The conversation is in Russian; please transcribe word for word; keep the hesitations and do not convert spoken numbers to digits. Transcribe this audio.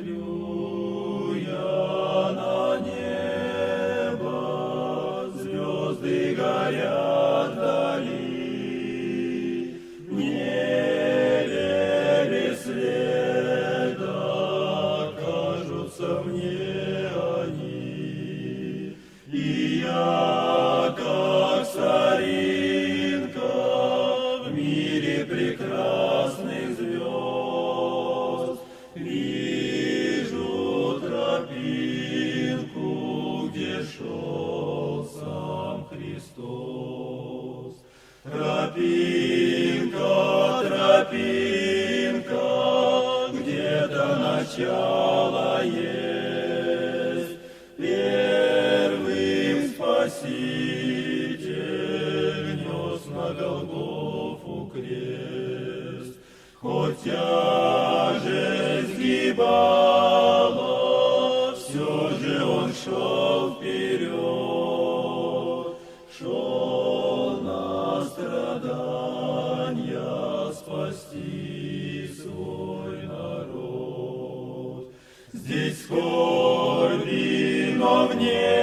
Смотрю я на небо, звезды горят вдали, в небе без следа кажутся мне они, и я, как соринка в мире прекрасных звезд, вижу тропинку, где шел сам Христос. Тропинка, тропинка, где-то начало есть, первым Спаситель нес на Голгофу крест. Хоть тяжесть сгибала, все же он шел вперед, шел на страдания спасти свой народ. Здесь скорби, но в небе